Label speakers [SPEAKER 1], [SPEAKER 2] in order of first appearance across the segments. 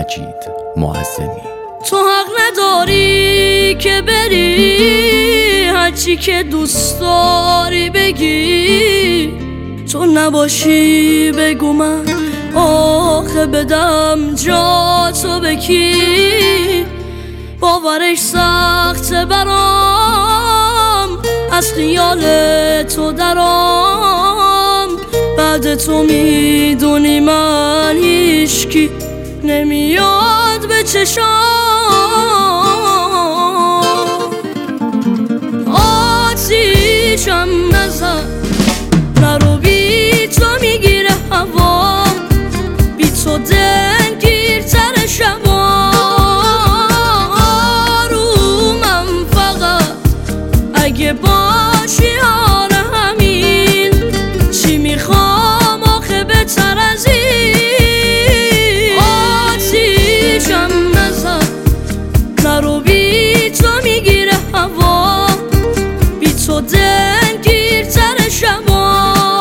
[SPEAKER 1] مجید معظمی.
[SPEAKER 2] تو حق نداری که بری هرچی که دوست داری بگی، تو نباشی بگو من آخه بدم جا تو بکی. باورش سخته برام از خیال تو درام، بعد تو میدونی من هیچکی نمیاد به چشام. آتیشم نزن نرو، بی تو میگیره هوا، بی تو دلگیرتر شبا. آرومم فقط اگه باشی آره همین، چی میخوام آخه بهتر از این. آتیشم نزن نرو، بی تو میگیره هوا، بی تو دلگیرتر شبا.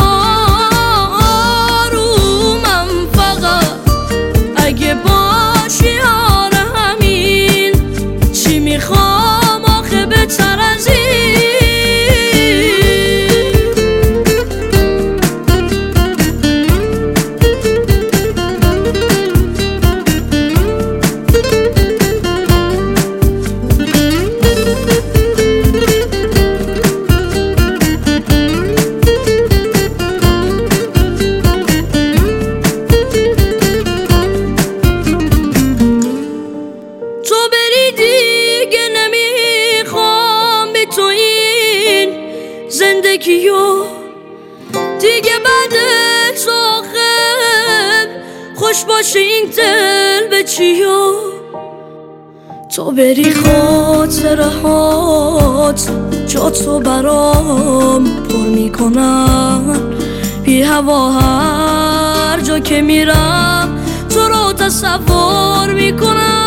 [SPEAKER 2] آرومم فقط اگه باشی آره همین، چی میخوام آخه بهتر از این. تو بری دیگه نمیخوام بی تو این زندگیو دیگه، بعد تو آخر خوش باشه این دل به چیو. تو بری خاطره هات جا تو برام پر میکنن، بی هوا هر جا که میرم تو رو تصور میکنم.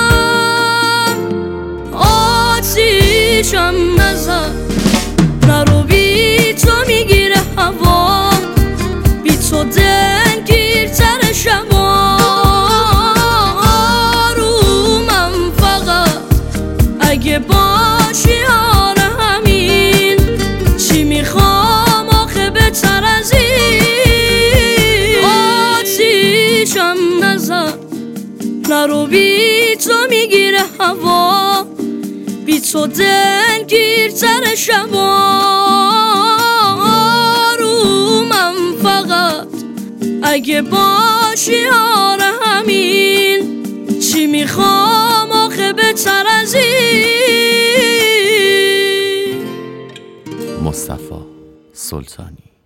[SPEAKER 2] آتیشم نزن نرو، بی تو میگیره هوا، بی تو دلگیرتر شبا. آرومم فقط اگه باشی آره همین، چی میخوام آخه بهتر از این. آتیشم نزن نرو، بی تو میگیره هوا، بی تو دلگیرتر شبا. آرومم فقط اگه باشی آره همین، چی میخوام آخه بهتر از این.
[SPEAKER 1] مصطفی سلطانی.